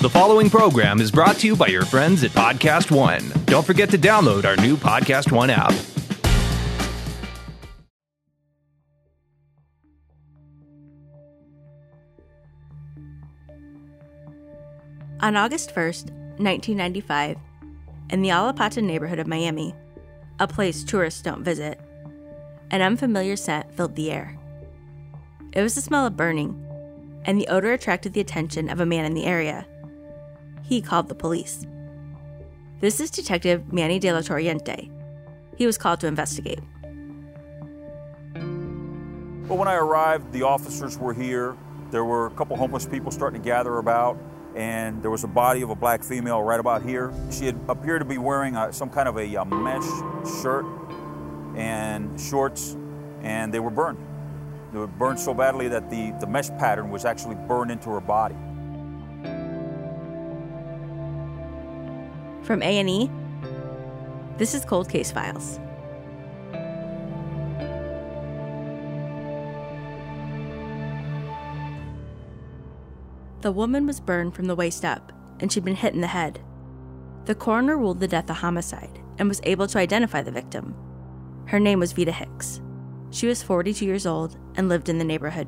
The following program is brought to you by your friends at Podcast One. Don't forget to download our new Podcast One app. On August 1st, 1995, in the Alapata neighborhood of Miami, a place tourists don't visit, an unfamiliar scent filled the air. It was the smell of burning, and the odor attracted the attention of a man in the area. He called the police. This is Detective Manny De La Torriente. He was called to investigate. Well, when I arrived, the officers were here. There were a couple homeless people starting to gather about, and there was a body of a black female right about here. She had appeared to be wearing some kind of a mesh shirt and shorts, and they were burned. They were burned so badly that the mesh pattern was actually burned into her body. From A&E, this is Cold Case Files. The woman was burned from the waist up, and she'd been hit in the head. The coroner ruled the death a homicide and was able to identify the victim. Her name was Vita Hicks. She was 42 years old and lived in the neighborhood.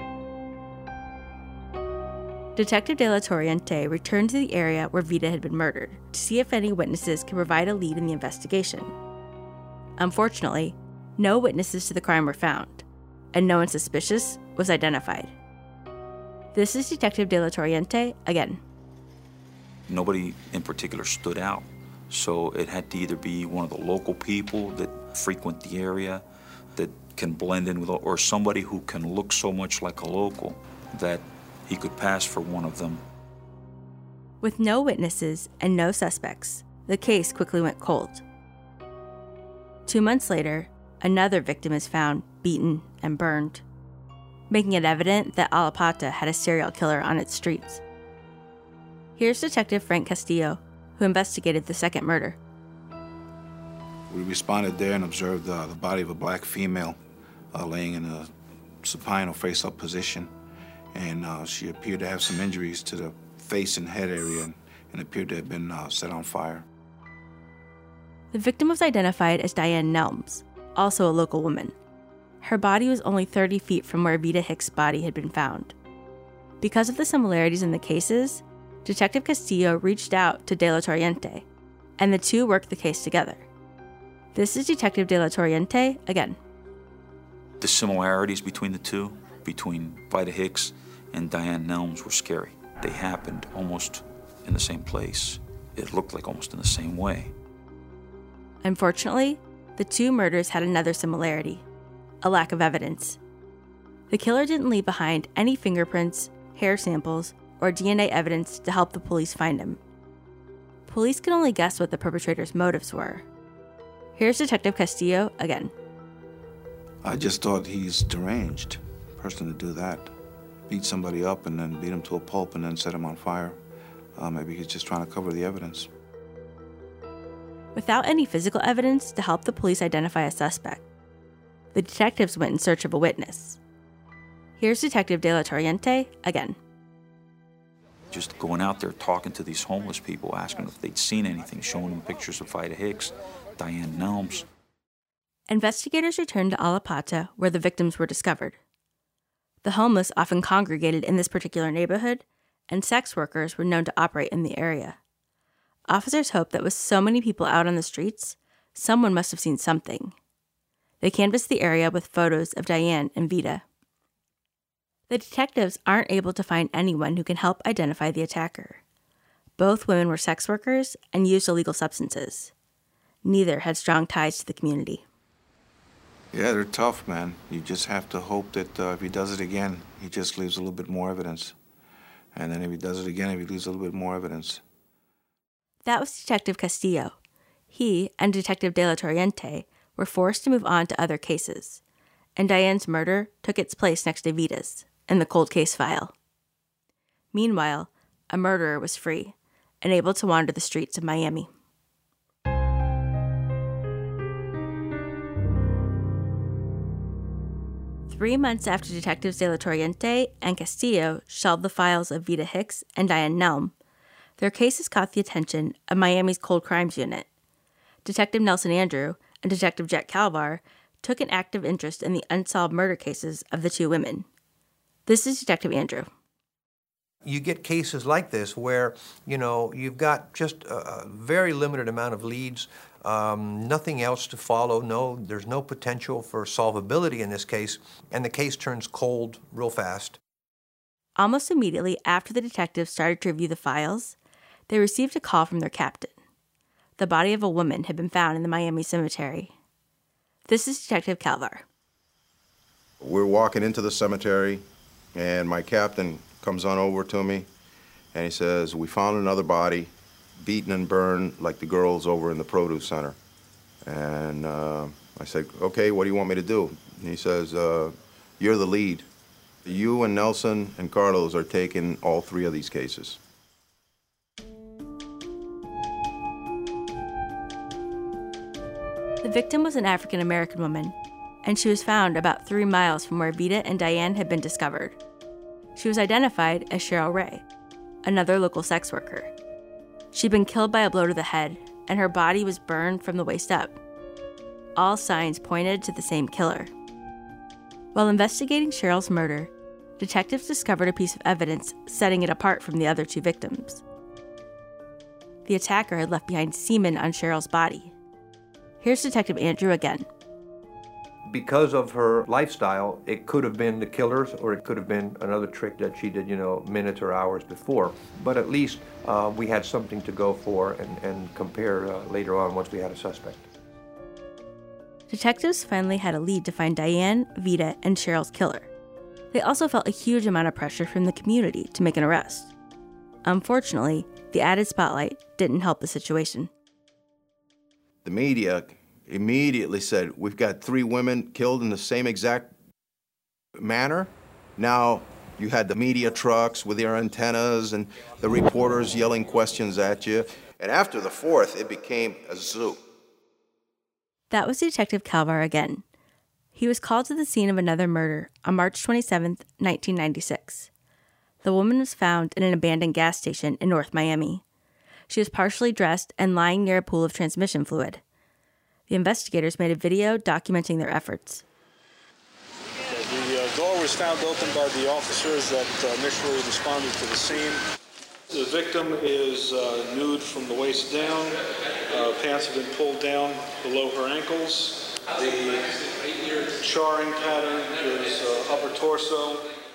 Detective De La Torriente returned to the area where Vita had been murdered to see if any witnesses could provide a lead in the investigation. Unfortunately, no witnesses to the crime were found, and no one suspicious was identified. This is Detective De La Torriente again. Nobody in particular stood out, so it had to either be one of the local people that frequent the area, that can blend in with, or somebody who can look so much like a local that he could pass for one of them. With no witnesses and no suspects, the case quickly went cold. 2 months later, another victim is found, beaten, and burned, making it evident that Alapata had a serial killer on its streets. Here's Detective Frank Castillo, who investigated the second murder. We responded there and observed the body of a black female laying in a supine or face-up position. And she appeared to have some injuries to the face and head area and appeared to have been set on fire. The victim was identified as Diane Nelms, also a local woman. Her body was only 30 feet from where Vita Hicks' body had been found. Because of the similarities in the cases, Detective Castillo reached out to De La Torriente, and the two worked the case together. This is Detective De La Torriente again. The similarities between the two, between Vita Hicks and Diane Nelms, were scary. They happened almost in the same place. It looked like almost in the same way. Unfortunately, the two murders had another similarity: a lack of evidence. The killer didn't leave behind any fingerprints, hair samples, or DNA evidence to help the police find him. Police could only guess what the perpetrator's motives were. Here's Detective Castillo again. I just thought he's deranged. Person to do that. Beat somebody up and then beat him to a pulp and then set him on fire. Maybe he's just trying to cover the evidence. Without any physical evidence to help the police identify a suspect, the detectives went in search of a witness. Here's Detective De La Torriente again. Just going out there talking to these homeless people, asking if they'd seen anything, showing them pictures of Vita Hicks, Diane Nelms. Investigators returned to Alapata, where the victims were discovered. The homeless often congregated in this particular neighborhood, and sex workers were known to operate in the area. Officers hoped that with so many people out on the streets, someone must have seen something. They canvassed the area with photos of Diane and Vita. The detectives aren't able to find anyone who can help identify the attacker. Both women were sex workers and used illegal substances. Neither had strong ties to the community. Yeah, they're tough, man. You just have to hope that if he does it again, he just leaves a little bit more evidence. And then if he does it again, he leaves a little bit more evidence. That was Detective Castillo. He and Detective De La Torriente were forced to move on to other cases, and Diane's murder took its place next to Vita's in the cold case file. Meanwhile, a murderer was free and able to wander the streets of Miami. Three months after Detectives De La Torriente and Castillo shelved the files of Vita Hicks and Diane Nelm, Their cases caught the attention of Miami's Cold Crimes Unit. Detective Nelson Andrew and Detective Jet Calvar took an active interest in the unsolved murder cases of the two women. This is Detective Andrew. You get cases like this where, you've got just a very limited amount of leads, nothing else to follow. There's no potential for solvability in this case, and the case turns cold real fast. Almost immediately after the detectives started to review the files, they received a call from their captain. The body of a woman had been found in the Miami cemetery. This is Detective Calvar. We're walking into the cemetery, and my captain comes on over to me, and he says, "We found another body, beaten and burned like the girls over in the produce center." And I said, "Okay, what do you want me to do?" And he says, "You're the lead. You and Nelson and Carlos are taking all three of these cases." The victim was an African-American woman, and she was found about 3 miles from where Vida and Diane had been discovered. She was identified as Cheryl Ray, another local sex worker. She'd been killed by a blow to the head, and her body was burned from the waist up. All signs pointed to the same killer. While investigating Cheryl's murder, detectives discovered a piece of evidence setting it apart from the other two victims. The attacker had left behind semen on Cheryl's body. Here's Detective Andrew again. Because of her lifestyle, it could have been the killers, or it could have been another trick that she did, minutes or hours before. But at least we had something to go for and compare later on once we had a suspect. Detectives finally had a lead to find Diane, Vida, and Cheryl's killer. They also felt a huge amount of pressure from the community to make an arrest. Unfortunately, the added spotlight didn't help the situation. The media immediately said, "We've got 3 women killed in the same exact manner." Now you had the media trucks with their antennas and the reporters yelling questions at you. And after the 4th, it became a zoo. That was Detective Calvar again. He was called to the scene of another murder on March 27, 1996. The woman was found in an abandoned gas station in North Miami. She was partially dressed and lying near a pool of transmission fluid. The investigators made a video documenting their efforts. The door was found open by the officers that initially responded to the scene. The victim is nude from the waist down. Pants have been pulled down below her ankles. The charring pattern is upper torso.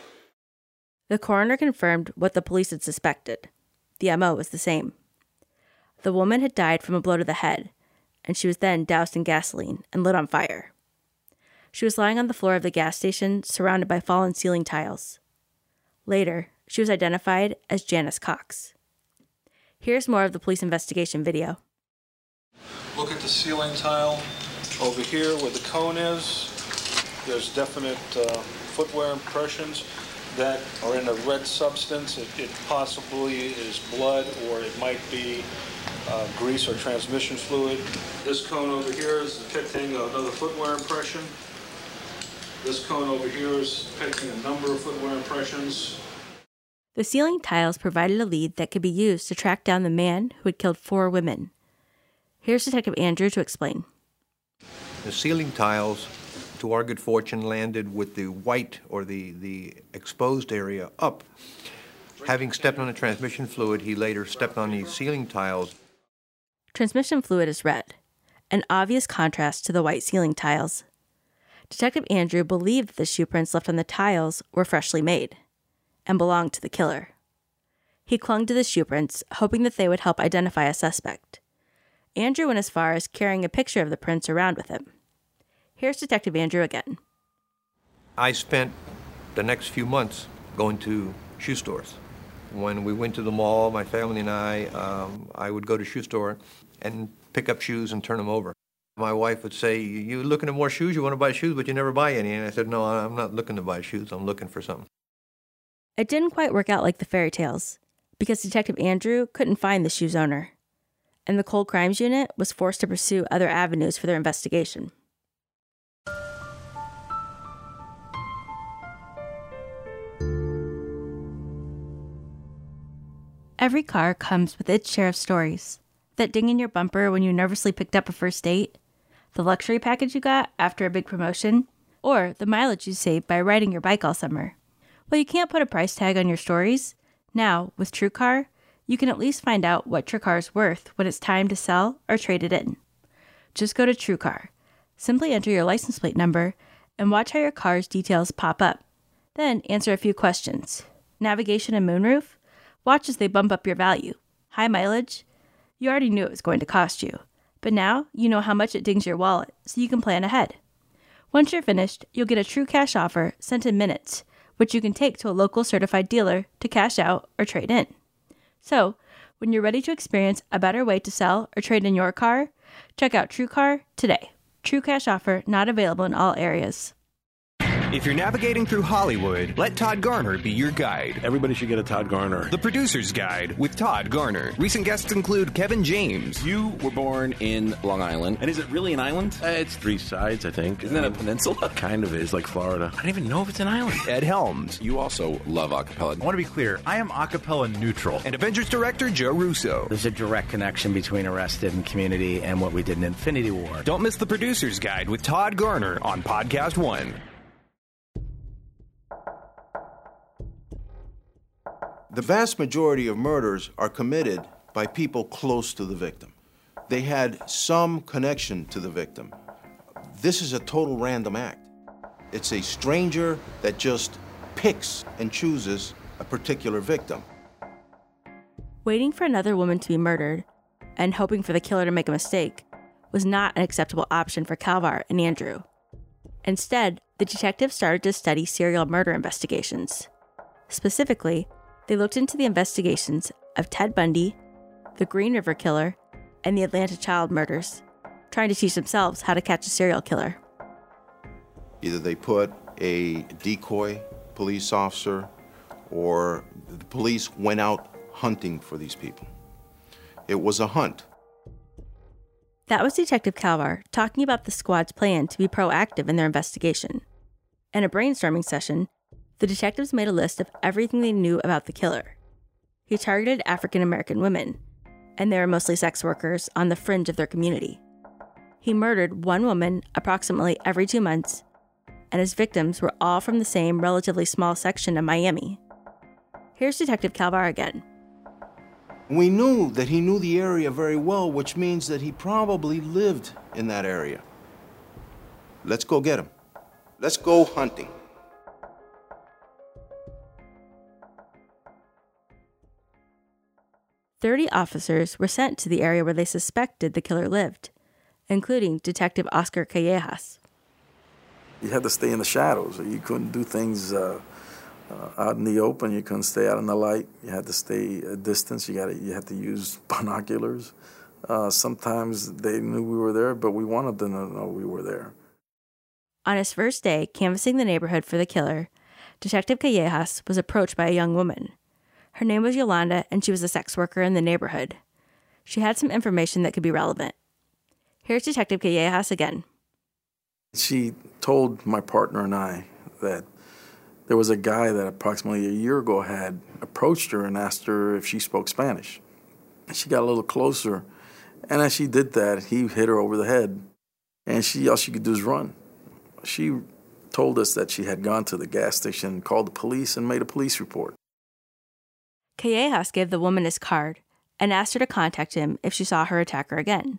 The coroner confirmed what the police had suspected. The MO was the same. The woman had died from a blow to the head, and she was then doused in gasoline and lit on fire. She was lying on the floor of the gas station, surrounded by fallen ceiling tiles. Later, she was identified as Janice Cox. Here's more of the police investigation video. Look at the ceiling tile over here where the cone is. There's definite footwear impressions that are in a red substance. It possibly is blood, or it might be grease or transmission fluid. This cone over here is depicting another footwear impression. This cone over here is depicting a number of footwear impressions. The ceiling tiles provided a lead that could be used to track down the man who had killed 4 women. Here's Detective Andrew to explain. The ceiling tiles, to our good fortune, landed with the white or the exposed area up. Having stepped on the transmission fluid, he later stepped on these ceiling tiles. Transmission fluid is red, an obvious contrast to the white ceiling tiles. Detective Andrew believed that the shoe prints left on the tiles were freshly made and belonged to the killer. He clung to the shoe prints, hoping that they would help identify a suspect. Andrew went as far as carrying a picture of the prints around with him. Here's Detective Andrew again. I spent the next few months going to shoe stores. When we went to the mall, my family and I would go to shoe store and pick up shoes and turn them over. My wife would say, "You looking at more shoes? You want to buy shoes, but you never buy any." And I said, "No, I'm not looking to buy shoes. I'm looking for something." It didn't quite work out like the fairy tales, because Detective Andrew couldn't find the shoe's owner, and the Cold Crimes Unit was forced to pursue other avenues for their investigation. Every car comes with its share of stories. That ding in your bumper when you nervously picked up a first date, the luxury package you got after a big promotion, or the mileage you saved by riding your bike all summer. While you can't put a price tag on your stories, now, with TrueCar, you can at least find out what your car is worth when it's time to sell or trade it in. Just go to TrueCar. Simply enter your license plate number and watch how your car's details pop up. Then answer a few questions. Navigation and moonroof? Watch as they bump up your value. High mileage? You already knew it was going to cost you, but now you know how much it dings your wallet, so you can plan ahead. Once you're finished, you'll get a true cash offer sent in minutes, which you can take to a local certified dealer to cash out or trade in. So, when you're ready to experience a better way to sell or trade in your car, check out TrueCar today. True cash offer not available in all areas. If you're navigating through Hollywood, let Todd Garner be your guide. Everybody should get a Todd Garner. The Producer's Guide with Todd Garner. Recent guests include Kevin James. You were born in Long Island. And is it really an island? It's 3 sides, I think. Isn't that a peninsula? Kind of is, like Florida. I don't even know if it's an island. Ed Helms. You also love acapella. I want to be clear. I am acapella neutral. And Avengers director Joe Russo. There's a direct connection between Arrested and Community and what we did in Infinity War. Don't miss The Producer's Guide with Todd Garner on Podcast One. The vast majority of murders are committed by people close to the victim. They had some connection to the victim. This is a total random act. It's a stranger that just picks and chooses a particular victim. Waiting for another woman to be murdered and hoping for the killer to make a mistake was not an acceptable option for Calvar and Andrew. Instead, the detectives started to study serial murder investigations. Specifically, they looked into the investigations of Ted Bundy, the Green River Killer, and the Atlanta child murders, trying to teach themselves how to catch a serial killer. Either they put a decoy police officer or the police went out hunting for these people. It was a hunt. That was Detective Calvar talking about the squad's plan to be proactive in their investigation. In a brainstorming session, the detectives made a list of everything they knew about the killer. He targeted African American women, and they were mostly sex workers on the fringe of their community. He murdered one woman approximately every 2 months, and his victims were all from the same relatively small section of Miami. Here's Detective Calvar again. We knew that he knew the area very well, which means that he probably lived in that area. Let's go get him. Let's go hunting. "30 officers were sent to the area where they suspected the killer lived, including Detective Oscar Callejas. You had to stay in the shadows. You couldn't do things out in the open. You couldn't stay out in the light. You had to stay a distance. You had to use binoculars. Sometimes they knew we were there, but we wanted them to know we were there. On his first day canvassing the neighborhood for the killer, Detective Callejas was approached by a young woman. Her name was Yolanda, and she was a sex worker in the neighborhood. She had some information that could be relevant. Here's Detective Callejas again. She told my partner and I that there was a guy that approximately a year ago had approached her and asked her if she spoke Spanish. She got a little closer, and as she did that, he hit her over the head, and all she could do is run. She told us that she had gone to the gas station, called the police, and made a police report. Callejas gave the woman his card and asked her to contact him if she saw her attacker again.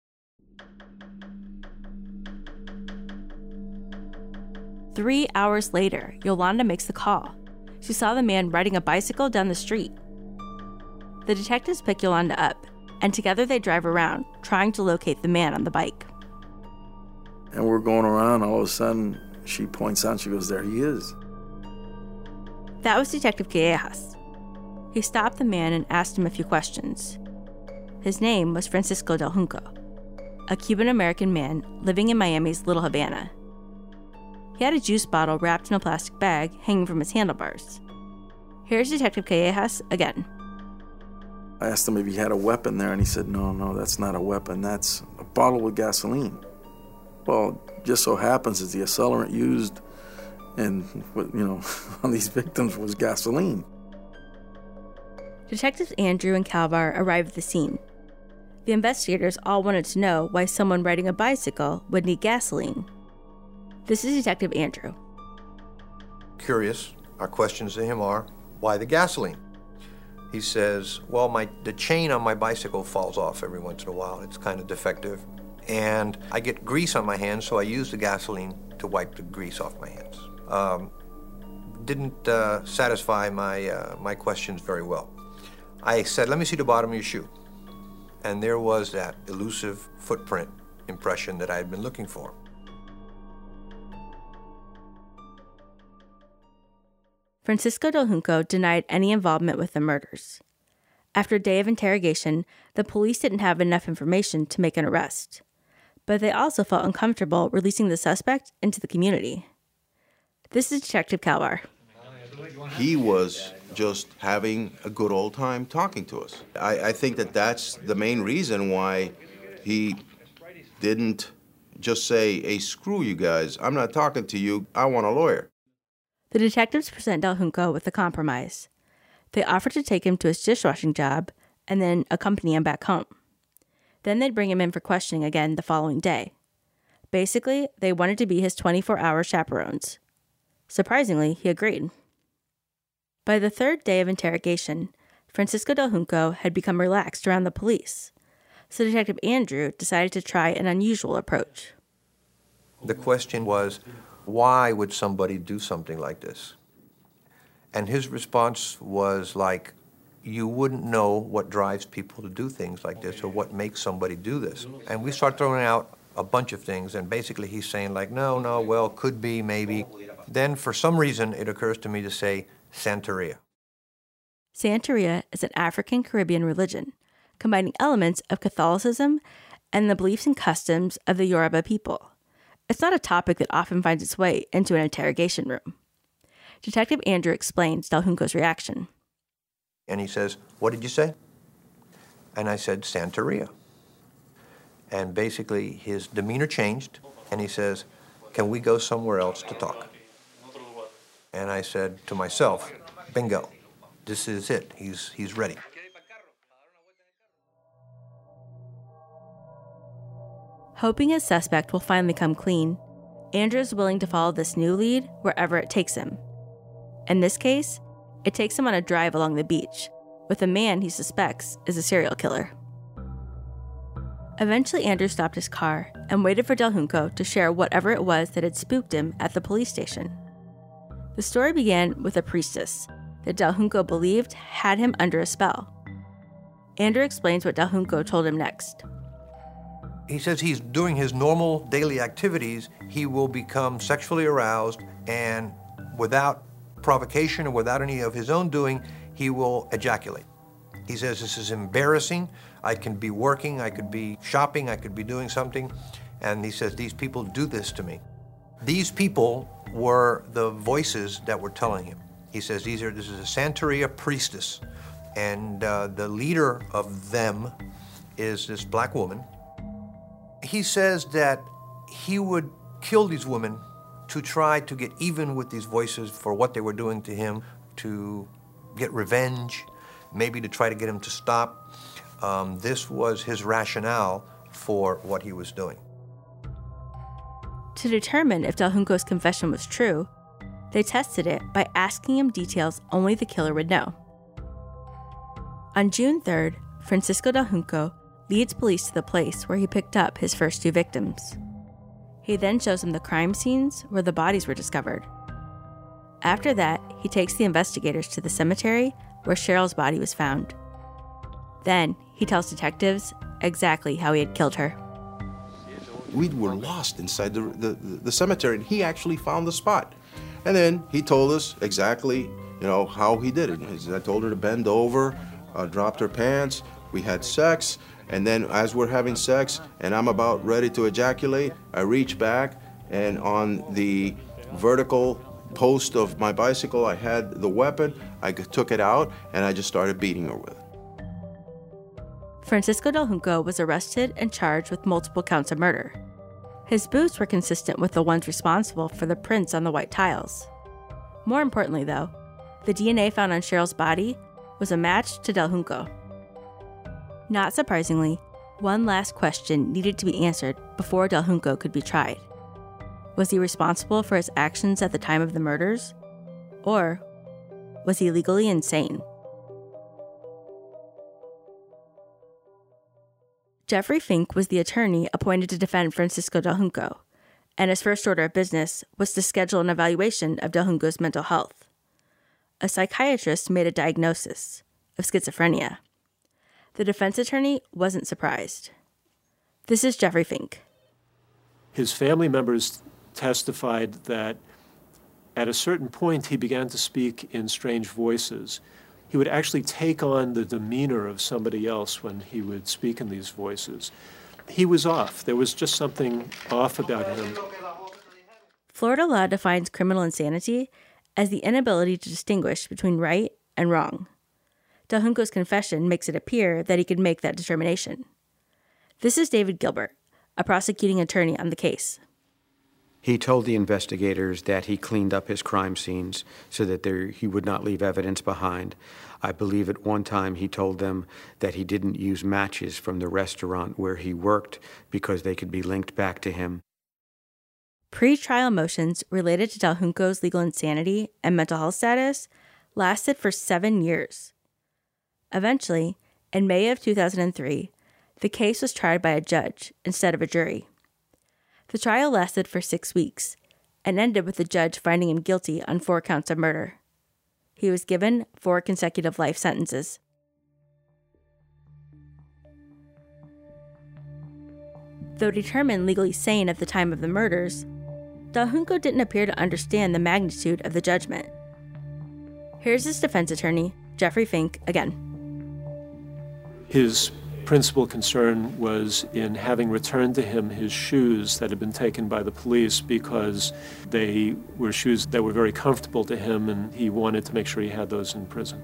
"3 hours later, Yolanda makes the call. She saw the man riding a bicycle down the street. The detectives pick Yolanda up, and together they drive around, trying to locate the man on the bike. And we're going around, all of a sudden, she points out, she goes, "There he is." That was Detective Callejas. He stopped the man and asked him a few questions. His name was Francisco Del Junco, a Cuban-American man living in Miami's Little Havana. He had a juice bottle wrapped in a plastic bag hanging from his handlebars. Here's Detective Callejas again. I asked him if he had a weapon there, and he said, no, that's not a weapon. That's a bottle with gasoline. Well, just so happens that the accelerant used on these victims was gasoline. Detectives Andrew and Calvar arrived at the scene. The investigators all wanted to know why someone riding a bicycle would need gasoline. This is Detective Andrew. Curious, our questions to him are, why the gasoline? He says, well, the chain on my bicycle falls off every once in a while. It's kind of defective. And I get grease on my hands, so I use the gasoline to wipe the grease off my hands. Didn't satisfy my questions very well. I said, let me see the bottom of your shoe. And there was that elusive footprint impression that I had been looking for. Francisco Del Junco denied any involvement with the murders. After a day of interrogation, the police didn't have enough information to make an arrest. But they also felt uncomfortable releasing the suspect into the community. This is Detective Calvar. He was just having a good old time talking to us. I think that that's the main reason why he didn't just say, hey, screw you guys, I'm not talking to you, I want a lawyer. The detectives present Del Junco with a compromise. They offer to take him to his dishwashing job and then accompany him back home. Then they'd bring him in for questioning again the following day. Basically, they wanted to be his 24-hour chaperones. Surprisingly, he agreed. By the third day of interrogation, Francisco Del Junco had become relaxed around the police, so Detective Andrew decided to try an unusual approach. The question was, why would somebody do something like this? And his response was like, you wouldn't know what drives people to do things like this or what makes somebody do this. And we start throwing out a bunch of things, and basically he's saying like, no, well, could be, maybe. Then for some reason it occurs to me to say Santeria. Santeria is an African Caribbean religion, combining elements of Catholicism and the beliefs and customs of the Yoruba people. It's not a topic that often finds its way into an interrogation room. Detective Andrew explains Del Junco's reaction. And he says, what did you say? And I said, Santeria. And basically his demeanor changed, and he says, can we go somewhere else to talk? And I said to myself, bingo, this is it, he's ready. Hoping his suspect will finally come clean, Andrew is willing to follow this new lead wherever it takes him. In this case, it takes him on a drive along the beach with a man he suspects is a serial killer. Eventually, Andrew stopped his car and waited for Del Junco to share whatever it was that had spooked him at the police station. The story began with a priestess that Del Junco believed had him under a spell. Andrew explains what Del Junco told him next. He says he's doing his normal daily activities, he will become sexually aroused, and without provocation or without any of his own doing, he will ejaculate. He says this is embarrassing. I can be working, I could be shopping, I could be doing something, and he says these people do this to me. These people were the voices that were telling him. He says this is a Santeria priestess, and the leader of them is this black woman. He says that he would kill these women to try to get even with these voices for what they were doing to him, to get revenge, maybe to try to get him to stop. This was his rationale for what he was doing. To determine if Del Junco's confession was true, they tested it by asking him details only the killer would know. On June 3rd, Francisco Del Junco leads police to the place where he picked up his first two victims. He then shows them the crime scenes where the bodies were discovered. After that, he takes the investigators to the cemetery where Cheryl's body was found. Then, he tells detectives exactly how he had killed her. We were lost inside the cemetery, and he actually found the spot. And then he told us exactly, how he did it. I told her to bend over, dropped her pants, we had sex, and then as we're having sex and I'm about ready to ejaculate, I reach back, and on the vertical post of my bicycle, I had the weapon. I took it out, and I just started beating her with it. Francisco Del Junco was arrested and charged with multiple counts of murder. His boots were consistent with the ones responsible for the prints on the white tiles. More importantly, though, the DNA found on Cheryl's body was a match to Del Junco. Not surprisingly, one last question needed to be answered before Del Junco could be tried. Was he responsible for his actions at the time of the murders? Or was he legally insane? Jeffrey Fink was the attorney appointed to defend Francisco Del Junco, and his first order of business was to schedule an evaluation of Del Junco's mental health. A psychiatrist made a diagnosis of schizophrenia. The defense attorney wasn't surprised. This is Jeffrey Fink. His family members testified that at a certain point he began to speak in strange voices. He would actually take on the demeanor of somebody else when he would speak in these voices. He was off. There was just something off about him. Florida law defines criminal insanity as the inability to distinguish between right and wrong. Del Junco's confession makes it appear that he could make that determination. This is David Gilbert, a prosecuting attorney on the case. He told the investigators that he cleaned up his crime scenes so that he would not leave evidence behind. I believe at one time he told them that he didn't use matches from the restaurant where he worked because they could be linked back to him. Pre-trial motions related to Del Junco's legal insanity and mental health status lasted for 7 years. Eventually, in May of 2003, the case was tried by a judge instead of a jury. The trial lasted for 6 weeks and ended with the judge finding him guilty on 4 counts of murder. He was given 4 consecutive life sentences. Though determined legally sane at the time of the murders, Del Junco didn't appear to understand the magnitude of the judgment. Here's his defense attorney, Jeffrey Fink, again. His principal concern was in having returned to him his shoes that had been taken by the police because they were shoes that were very comfortable to him, and he wanted to make sure he had those in prison.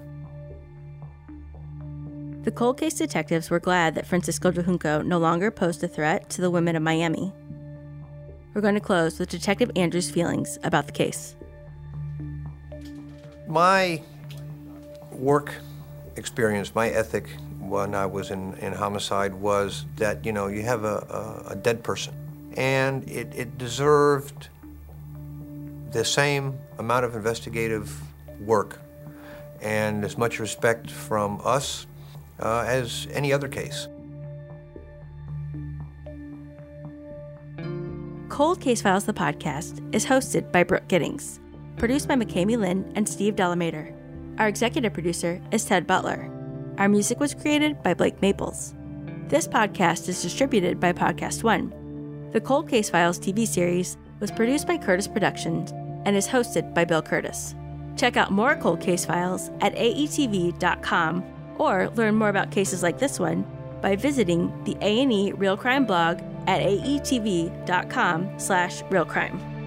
The cold case detectives were glad that Francisco Del Junco no longer posed a threat to the women of Miami. We're going to close with Detective Andrew's feelings about the case. My work experience, my ethic when I was in homicide was that, you have a dead person. And it deserved the same amount of investigative work and as much respect from us as any other case. Cold Case Files, the podcast, is hosted by Brooke Giddings, produced by McKamey Lynn and Steve Delamater. Our executive producer is Ted Butler. Our music was created by Blake Maples. This podcast is distributed by Podcast One. The Cold Case Files TV series was produced by Curtis Productions and is hosted by Bill Curtis. Check out more Cold Case Files at aetv.com or learn more about cases like this one by visiting the A&E Real Crime blog at aetv.com/realcrime.